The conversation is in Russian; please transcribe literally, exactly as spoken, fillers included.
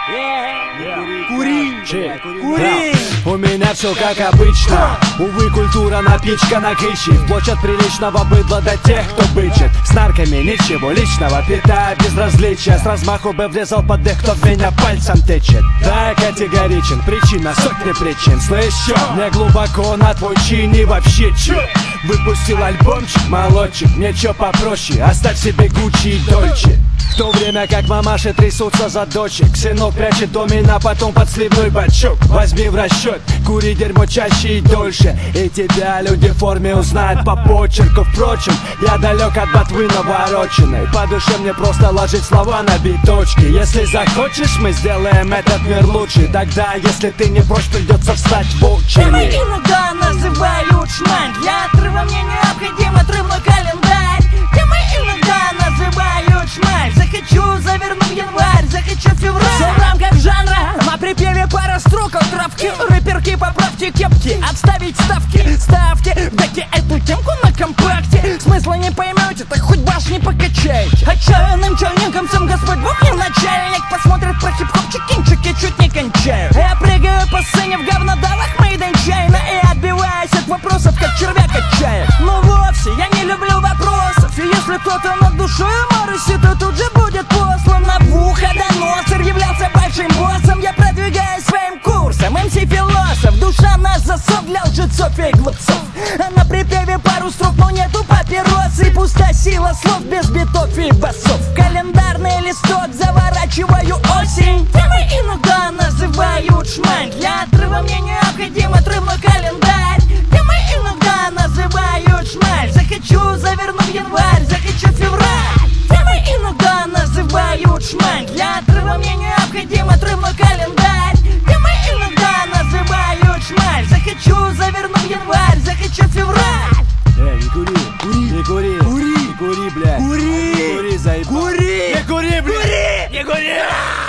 Кури, кури. У меня все как обычно. Увы, культура напичкана кычи. Вплоть от приличного быдла до тех, кто бычит. С нарками ничего личного, питая безразличия. С размаху бы влезал под тех, кто в меня пальцем тычет. Да, я категоричен, причина сотни причин. Слышь, чё? Мне глубоко на твой чин и вообще чё? Выпустил альбомчик, молодчик. Мне чё попроще, оставь себе Гуччи и Дольче. В то время как мамаши трясутся за дочек, сынок прячет домина, потом под сливной бачок. Возьми в расчет, кури дерьмо чаще и дольше, и тебя люди в форме узнают по почерку. Впрочем, я далек от ботвы навороченной. По душе мне просто ложить слова на биточки. Если захочешь, мы сделаем этот мир лучше. Тогда, если ты не прочь, придется встать в очередь. Меня иногда называют шмаль. Для отрыва мне необходим отрывной календарь. Меня иногда называют шмаль. Захочу, заверну в январь, захочу в февраль. Все в рамках жанра, на припеве пара строк от травки. Рэперки, поправьте кепки, отставить ставки. Ставьте в деке эту темку на компакте. Смысла не поймете, так хоть башни покачайте. Отчаянным черненьком Господь Бог не начальник. Посмотрит про хип-хоп чекинчики, чуть не кончаю. Я прыгаю по сцене в говнодавах made in China и отбиваюсь от вопросов, как червяк от чая. Но вовсе я не люблю вопросов. И если кто-то над душой моросит, то тут же будет послан на Навуходоносор. Являлся большим боссом, я продвигаюсь своим курсом. эм си-философ, душа нас засов для лжецов и глупцов. А на припеве пару строк, но нету папиросы. Пуста сила слов без битов и басов. В календарный листок заворачиваю осень. Темы иногда называют шмаль. Для отрыва мне необходим отрывной календарь. Темы иногда называют шмаль. Захочу, заверну в январь, захочу в февраль. Темы иногда называют шмаль. Для отрыва мне необходим отрывной календарь. Темы иногда называют шмаль. Захочу, заверну в январь, захочу в февраль. Эй, не кури, кури, не кури, кури, не кури, блядь. Кури, не кури, заебал. Кури, не кури, блядь. Кури, не кури.